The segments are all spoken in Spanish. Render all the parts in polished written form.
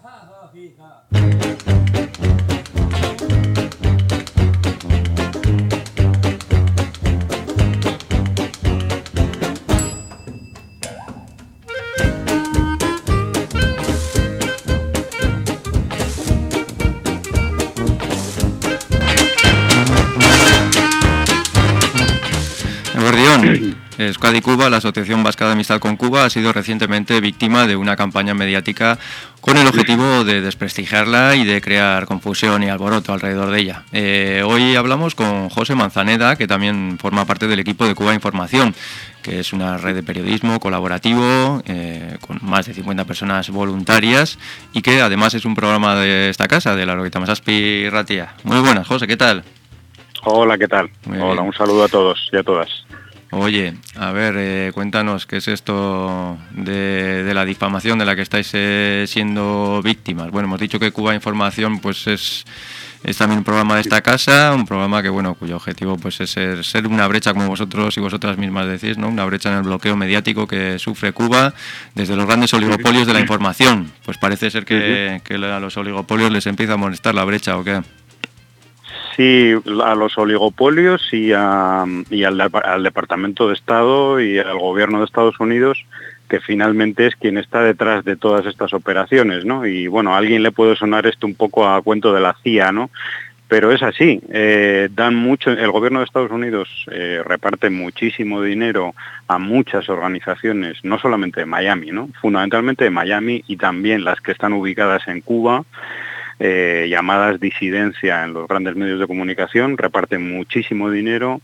Euskadi Cuba, la Asociación Vasca de Amistad con Cuba, ha sido recientemente víctima de una campaña mediática con el objetivo de desprestigiarla y de crear confusión y alboroto alrededor de ella. Hoy hablamos con José Manzaneda, que también forma parte del equipo de Cuba Información, que es una red de periodismo colaborativo con más de 50 personas voluntarias y que además es un programa de esta casa, de la Lorita Masaspi Ratia. Muy buenas, José, ¿qué tal? Hola, ¿qué tal? Hola, un saludo a todos y a todas. Oye, a ver, cuéntanos, ¿qué es esto de la difamación de la que estáis siendo víctimas? Bueno, hemos dicho que Cuba Información pues es también un programa de esta casa, un programa que cuyo objetivo pues es ser una brecha, como vosotros y vosotras mismas decís, ¿no? Una brecha en el bloqueo mediático que sufre Cuba desde los grandes oligopolios de la información. Pues parece ser que a los oligopolios les empieza a molestar la brecha, ¿o qué? Sí, a los oligopolios y al Departamento de Estado y al Gobierno de Estados Unidos, que finalmente es quien está detrás de todas estas operaciones, ¿no? Y bueno, a alguien le puede sonar esto un poco a cuento de la CIA, ¿no? Pero es así, dan mucho, el Gobierno de Estados Unidos reparte muchísimo dinero a muchas organizaciones, no solamente de Miami, ¿no? Fundamentalmente de Miami y también las que están ubicadas en Cuba, llamadas disidencia en los grandes medios de comunicación, reparten muchísimo dinero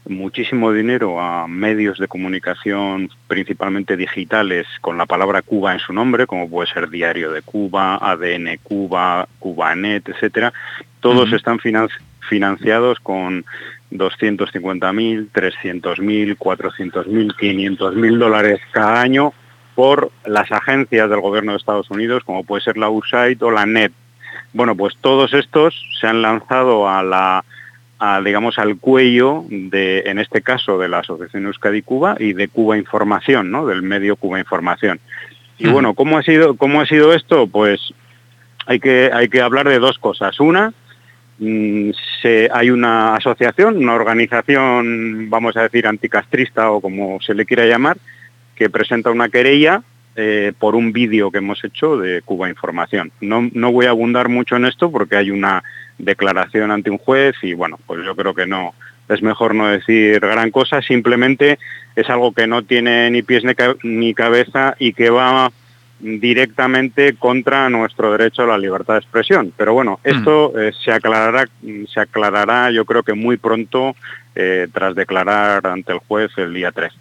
a medios de comunicación principalmente digitales con la palabra Cuba en su nombre, como puede ser Diario de Cuba, ADN Cuba, Cubanet, etcétera. Todos están financiados con $250.000, $300.000, $400.000, $500.000 cada año por las agencias del gobierno de Estados Unidos, como puede ser la USAID o la NET. Bueno, pues todos estos se han lanzado digamos, al cuello de, en este caso, de la Asociación Euskadi Cuba y de Cuba Información, ¿no? Del medio Cuba Información. Y bueno, ¿cómo ha sido esto? Pues hay que hablar de dos cosas. Una, hay una asociación, una organización, vamos a decir, anticastrista o como se le quiera llamar, que presenta una querella por un vídeo que hemos hecho de Cuba Información. No voy a abundar mucho en esto porque hay una declaración ante un juez y bueno, pues yo creo que no, es mejor no decir gran cosa, simplemente es algo que no tiene ni pies ni cabeza y que va directamente contra nuestro derecho a la libertad de expresión. Pero bueno, esto se aclarará yo creo que muy pronto tras declarar ante el juez el día 3.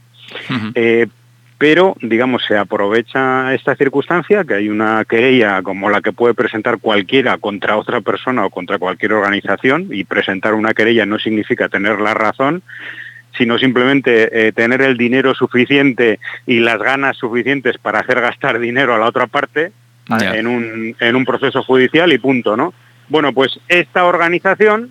Pero, digamos, se aprovecha esta circunstancia, que hay una querella como la que puede presentar cualquiera contra otra persona o contra cualquier organización, y presentar una querella no significa tener la razón, sino simplemente tener el dinero suficiente y las ganas suficientes para hacer gastar dinero a la otra parte en un proceso judicial y punto, ¿no? Bueno, pues esta organización,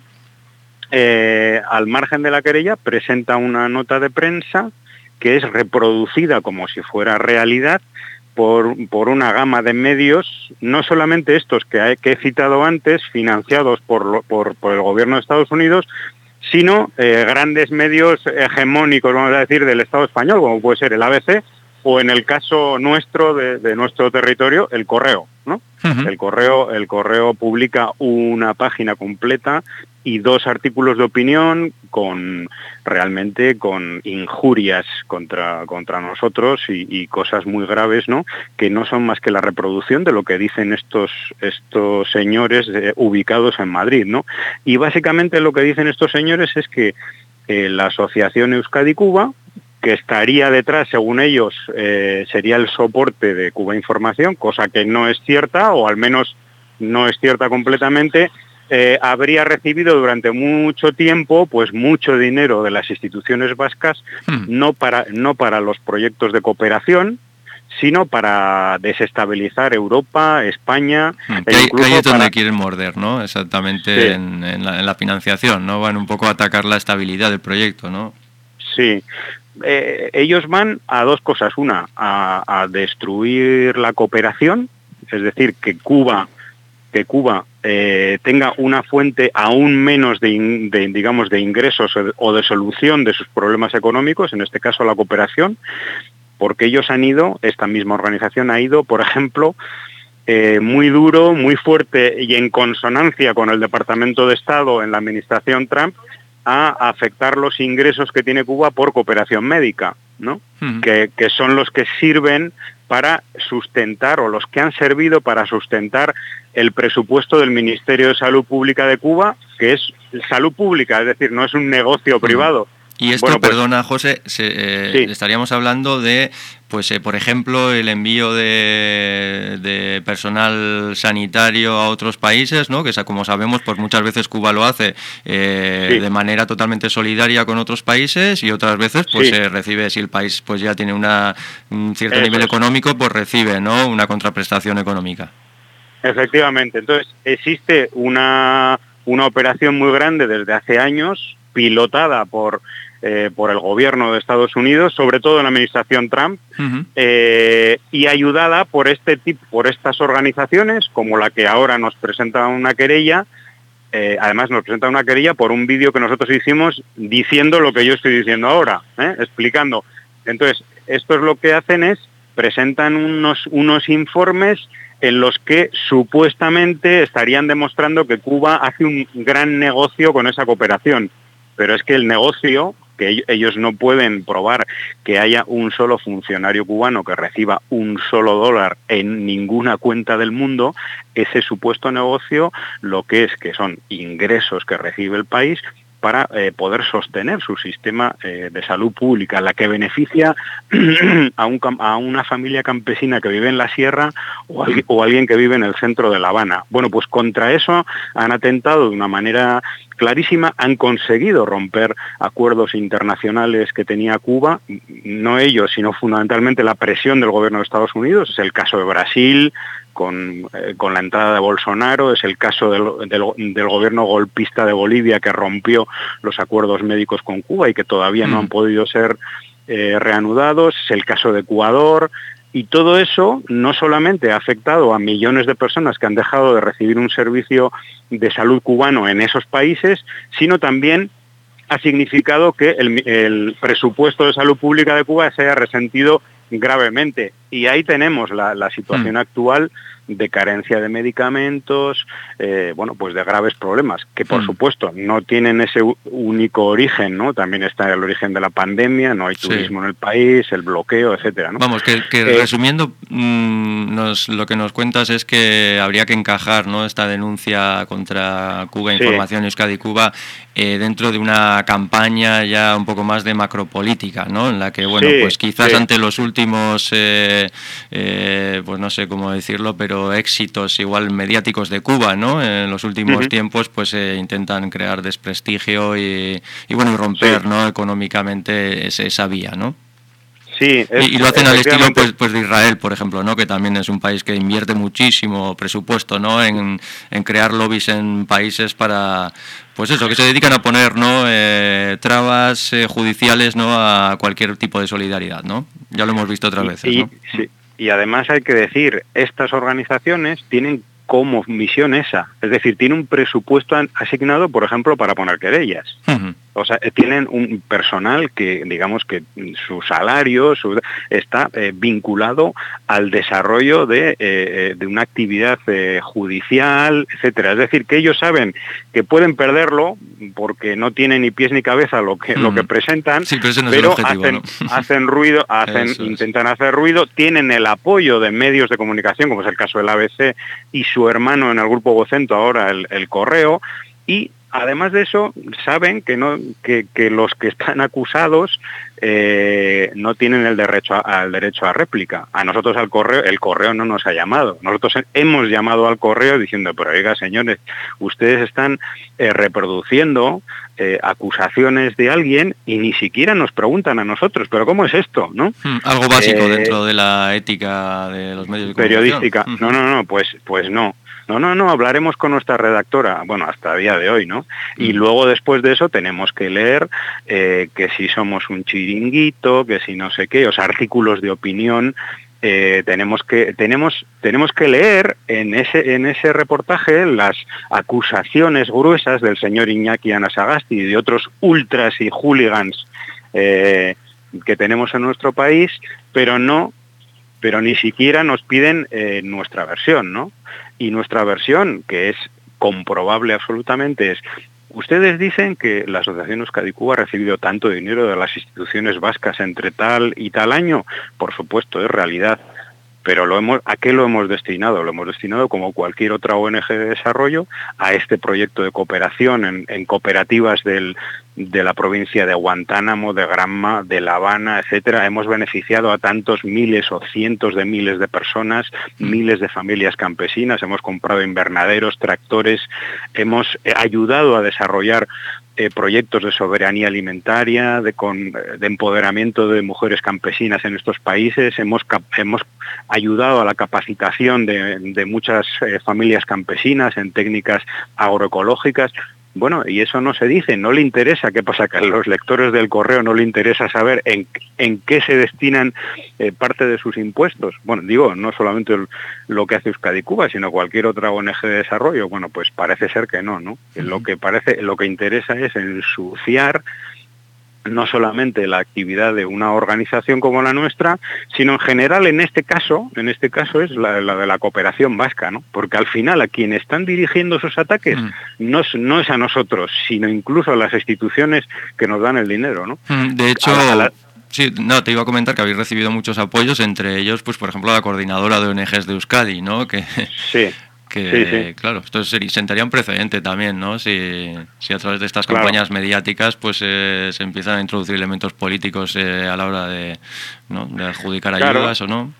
al margen de la querella, presenta una nota de prensa que es reproducida como si fuera realidad por una gama de medios, no solamente estos que he citado antes, financiados por el gobierno de Estados Unidos, sino grandes medios hegemónicos, vamos a decir, del Estado español, como puede ser el ABC, o en el caso nuestro, de nuestro territorio, el Correo, ¿no? El Correo publica una página completa y 2 artículos de opinión realmente con injurias contra nosotros y cosas muy graves, ¿no? Que no son más que la reproducción de lo que dicen estos señores ubicados en Madrid, ¿no? Y básicamente lo que dicen estos señores es que la Asociación Euskadi Cuba, que estaría detrás, según ellos, sería el soporte de Cuba Información, cosa que no es cierta, o al menos no es cierta completamente, habría recibido durante mucho tiempo pues mucho dinero de las instituciones vascas, no para los proyectos de cooperación, sino para desestabilizar Europa, España. Ahí es donde quieren morder, ¿no? Exactamente, sí. en la financiación, ¿no? Van un poco a atacar la estabilidad del proyecto, ¿no? Sí. Ellos van a dos cosas. Una, a destruir la cooperación, es decir, que Cuba tenga una fuente aún menos de ingresos o de solución de sus problemas económicos, en este caso la cooperación, porque esta misma organización ha ido, por ejemplo, muy duro, muy fuerte y en consonancia con el Departamento de Estado en la administración Trump, a afectar los ingresos que tiene Cuba por cooperación médica, ¿no? Que son los que sirven para sustentar, o los que han servido para sustentar el presupuesto del Ministerio de Salud Pública de Cuba, que es salud pública, es decir, no es un negocio privado. Y esto, bueno, perdona, José, sí. Estaríamos hablando de, pues, por ejemplo, el envío de personal sanitario a otros países, ¿no? Que, como sabemos, pues muchas veces Cuba lo hace de manera totalmente solidaria con otros países, y otras veces, pues, recibe, si el país pues ya tiene un cierto nivel económico, pues recibe, ¿no?, una contraprestación económica. Efectivamente. Entonces, existe una operación muy grande desde hace años, pilotada por el gobierno de Estados Unidos, sobre todo en la administración Trump, y ayudada por estas organizaciones, como la que ahora nos presenta una querella. Además nos presenta una querella por un vídeo que nosotros hicimos diciendo lo que yo estoy diciendo ahora, explicando. Entonces, esto es lo que hacen, es presentan unos informes en los que supuestamente estarían demostrando que Cuba hace un gran negocio con esa cooperación. Pero es que el negocio, que ellos no pueden probar que haya un solo funcionario cubano que reciba un solo dólar en ninguna cuenta del mundo, ese supuesto negocio lo que son ingresos que recibe el país para poder sostener su sistema de salud pública, la que beneficia a una familia campesina que vive en la sierra o alguien que vive en el centro de La Habana. Bueno, pues contra eso han atentado de una manera clarísima, han conseguido romper acuerdos internacionales que tenía Cuba, no ellos, sino fundamentalmente la presión del gobierno de Estados Unidos. Es el caso de Brasil, con la entrada de Bolsonaro, es el caso del gobierno golpista de Bolivia, que rompió los acuerdos médicos con Cuba y que todavía no han podido ser reanudados, es el caso de Ecuador, y todo eso no solamente ha afectado a millones de personas que han dejado de recibir un servicio de salud cubano en esos países, sino también ha significado que el presupuesto de salud pública de Cuba se haya resentido gravemente. Y ahí tenemos la situación actual de carencia de medicamentos, pues de graves problemas, que por supuesto no tienen ese único origen, ¿no? También está el origen de la pandemia, no hay turismo en el país, el bloqueo, etcétera, ¿no? Vamos, que resumiendo, lo que nos cuentas es que habría que encajar, ¿no?, esta denuncia contra Cuba Información, Euskadi Cuba, dentro de una campaña ya un poco más de macropolítica, ¿no?, en la que, pues quizás ante los últimos, pues no sé cómo decirlo, pero éxitos igual mediáticos de Cuba, ¿no?, en los últimos tiempos, pues intentan crear desprestigio y romper, ¿no?, económicamente esa vía, ¿no? Sí, y lo hacen al estilo pues de Israel, por ejemplo, ¿no?, que también es un país que invierte muchísimo presupuesto, ¿no?, en crear lobbies en países para, pues eso, que se dedican a poner, ¿no?, trabas judiciales, ¿no?, a cualquier tipo de solidaridad, ¿no? Ya lo hemos visto otras veces, ¿no? Y además hay que decir, estas organizaciones tienen como misión esa, es decir, tienen un presupuesto asignado, por ejemplo, para poner querellas. O sea, tienen un personal que, digamos que su salario está vinculado al desarrollo de una actividad judicial, etcétera. Es decir, que ellos saben que pueden perderlo porque no tienen ni pies ni cabeza lo que presentan, pero hacen ruido, intentan hacer ruido, tienen el apoyo de medios de comunicación, como es el caso del ABC y su hermano en el Grupo Vocento, ahora el Correo, y además de eso, saben que los que están acusados no tienen el derecho a réplica. A nosotros el correo no nos ha llamado. Nosotros hemos llamado al correo diciendo, pero oiga, señores, ustedes están reproduciendo acusaciones de alguien y ni siquiera nos preguntan a nosotros, pero ¿cómo es esto?, ¿no? Algo básico dentro de la ética de los medios de comunicación. Periodística. No, pues no. No, hablaremos con nuestra redactora, bueno, hasta el día de hoy, ¿no? Y luego después de eso tenemos que leer que si somos un chiringuito, que si no sé qué, o sea, artículos de opinión tenemos que leer en ese reportaje las acusaciones gruesas del señor Iñaki Anasagasti y de otros ultras y hooligans que tenemos en nuestro país, pero ni siquiera nos piden nuestra versión, ¿no? Y nuestra versión, que es comprobable absolutamente, es: ustedes dicen que la Asociación Euskadi Cuba ha recibido tanto dinero de las instituciones vascas entre tal y tal año. Por supuesto, es realidad. Pero ¿a qué lo hemos destinado? Lo hemos destinado, como cualquier otra ONG de desarrollo, a este proyecto de cooperación en cooperativas de la provincia de Guantánamo, de Granma, de La Habana, etcétera. Hemos beneficiado a tantos miles o cientos de miles de personas, miles de familias campesinas, hemos comprado invernaderos, tractores, hemos ayudado a desarrollar proyectos de soberanía alimentaria, de empoderamiento de mujeres campesinas en estos países, hemos ayudado a la capacitación de muchas familias campesinas en técnicas agroecológicas. Bueno, y eso no se dice, no le interesa. ¿Qué pasa? Que a los lectores del Correo no le interesa saber en qué se destinan parte de sus impuestos. Bueno, digo, no solamente lo que hace Euskadi Cuba, sino cualquier otra ONG de desarrollo. Bueno, pues parece ser que no, ¿no? Lo que interesa es ensuciar no solamente la actividad de una organización como la nuestra, sino en general en este caso es la de la cooperación vasca, ¿no? Porque al final a quien están dirigiendo esos ataques no es a nosotros, sino incluso a las instituciones que nos dan el dinero, ¿no? De hecho, sí, no, te iba a comentar que habéis recibido muchos apoyos, entre ellos, pues por ejemplo, la coordinadora de ONGs de Euskadi, ¿no? Sí. Sí. Claro, esto sentaría un precedente también, ¿no? Si a través de estas campañas mediáticas pues se empiezan a introducir elementos políticos a la hora de adjudicar ayudas o no.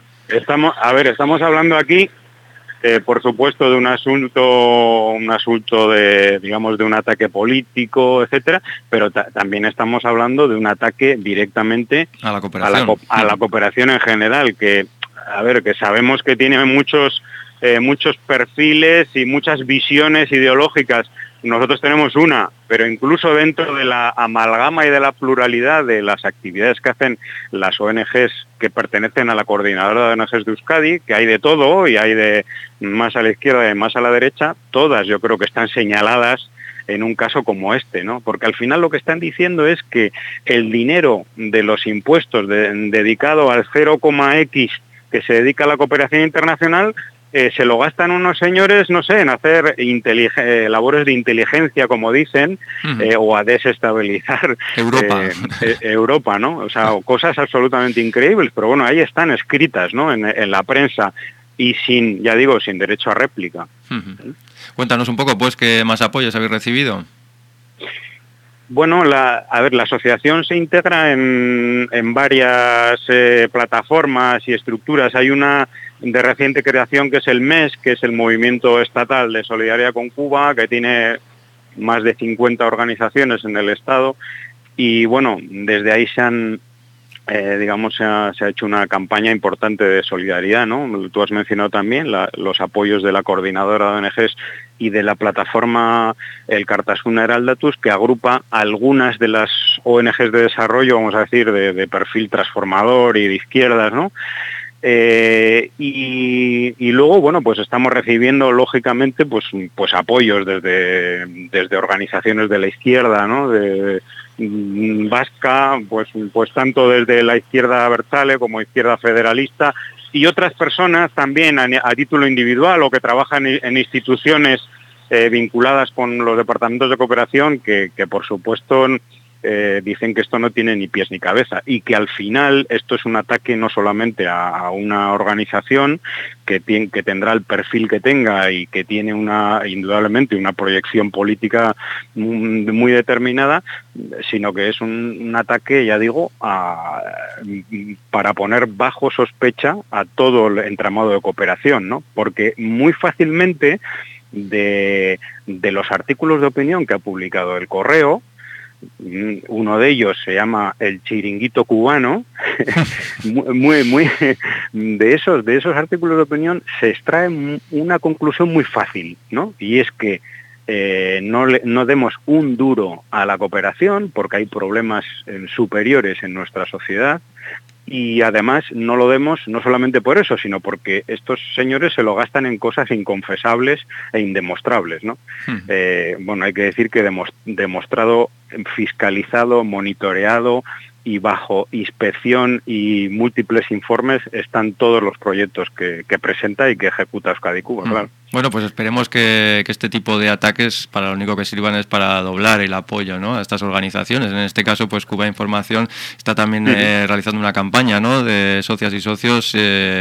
Estamos hablando aquí, por supuesto, de un asunto de, digamos, de un ataque político, etcétera, pero también estamos hablando de un ataque directamente a la cooperación, a la cooperación en general, que sabemos que tiene muchos perfiles y muchas visiones ideológicas. Nosotros tenemos una, pero incluso dentro de la amalgama y de la pluralidad de las actividades que hacen las ONGs que pertenecen a la coordinadora de ONGs de Euskadi, que hay de todo y hay de más a la izquierda y más a la derecha, todas yo creo que están señaladas en un caso como este, ¿no? Porque al final lo que están diciendo es que el dinero de los impuestos dedicado al 0,x que se dedica a la cooperación internacional se lo gastan unos señores, no sé, en hacer labores de inteligencia, como dicen, o a desestabilizar Europa, ¿no? O sea, cosas absolutamente increíbles, pero bueno, ahí están escritas, ¿no? En la prensa y sin derecho a réplica. Cuéntanos un poco, pues, ¿qué más apoyos habéis recibido? Bueno, la asociación se integra en varias plataformas y estructuras. Hay una de reciente creación que es el MES, que es el Movimiento Estatal de Solidaridad con Cuba, que tiene más de 50 organizaciones en el Estado. Y bueno, desde ahí se ha hecho una campaña importante de solidaridad, ¿no? Tú has mencionado también los apoyos de la coordinadora de ONGs y de la plataforma El Cartasuna Heraldatus, que agrupa algunas de las ONGs de desarrollo, vamos a decir, de perfil transformador y de izquierdas, ¿no? Y luego, bueno, pues estamos recibiendo, lógicamente, pues apoyos desde organizaciones de la izquierda, ¿no? Vasca, pues tanto desde la izquierda abertzale como izquierda federalista, y otras personas también a título individual o que trabajan en instituciones vinculadas con los departamentos de cooperación que por supuesto dicen que esto no tiene ni pies ni cabeza y que al final esto es un ataque no solamente a una organización que tendrá el perfil que tenga y que tiene indudablemente una proyección política muy determinada, sino que es un ataque, ya digo, para poner bajo sospecha a todo el entramado de cooperación, ¿no? Porque muy fácilmente de los artículos de opinión que ha publicado El Correo, uno de ellos se llama El Chiringuito Cubano, muy de esos artículos de opinión se extrae una conclusión muy fácil, ¿no? Y es que no demos un duro a la cooperación porque hay problemas superiores en nuestra sociedad y además no lo demos no solamente por eso, sino porque estos señores se lo gastan en cosas inconfesables e indemostrables, ¿no? Bueno, hay que decir que demostrado, fiscalizado, monitoreado y bajo inspección y múltiples informes están todos los proyectos que presenta y que ejecuta Euskadi Cuba, claro. Bueno, pues esperemos que este tipo de ataques para lo único que sirvan es para doblar el apoyo, ¿no?, a estas organizaciones. En este caso, pues Cuba Información está también realizando una campaña, ¿no?, de socias y socios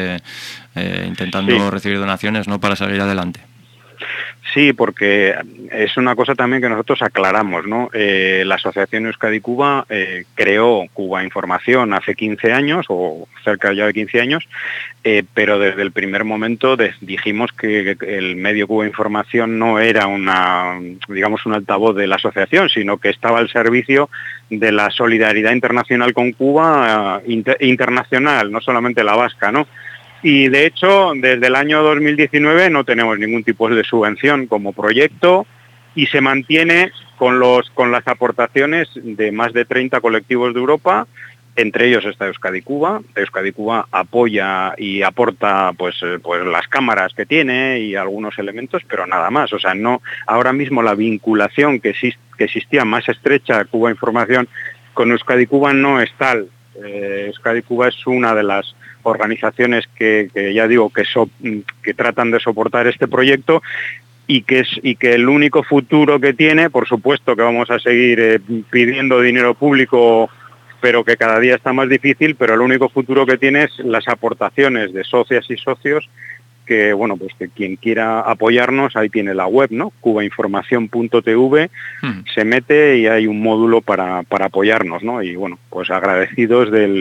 intentando recibir donaciones, ¿no?, para salir adelante. Sí, porque es una cosa también que nosotros aclaramos, ¿no? La Asociación Euskadi Cuba creó Cuba Información hace 15 años, o cerca ya de 15 años, pero desde el primer momento dijimos que el medio Cuba Información no era un altavoz de la asociación, sino que estaba al servicio de la solidaridad internacional con Cuba, internacional, no solamente la vasca, ¿no? Y de hecho, desde el año 2019 no tenemos ningún tipo de subvención como proyecto y se mantiene con las aportaciones de más de 30 colectivos de Europa, entre ellos está Euskadi Cuba. Euskadi Cuba apoya y aporta pues las cámaras que tiene y algunos elementos, pero nada más. O sea, no, ahora mismo la vinculación que existía más estrecha Cuba Información con Euskadi Cuba no es tal. Euskadi Cuba es una de las organizaciones que ya digo que tratan de soportar este proyecto y que el único futuro que tiene, por supuesto que vamos a seguir pidiendo dinero público, pero que cada día está más difícil, pero el único futuro que tiene es las aportaciones de socias y socios que, bueno, pues que quien quiera apoyarnos, ahí tiene la web, ¿no? cubainformacion.tv, se mete y hay un módulo para apoyarnos, ¿no? Y bueno, pues agradecidos de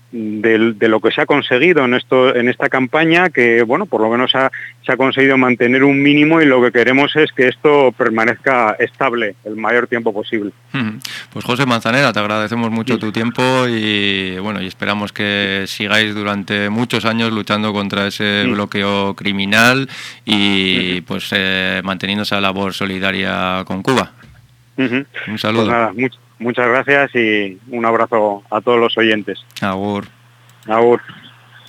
lo que se ha conseguido en esta campaña, que bueno, por lo menos se ha conseguido mantener un mínimo y lo que queremos es que esto permanezca estable el mayor tiempo posible. Pues José Manzanera, te agradecemos mucho tu tiempo y bueno, y esperamos que sigáis durante muchos años luchando contra ese bloqueo criminal y pues manteniendo esa labor solidaria con Cuba. Un saludo. Pues nada, muchas gracias y un abrazo a todos los oyentes. Agur. Agur.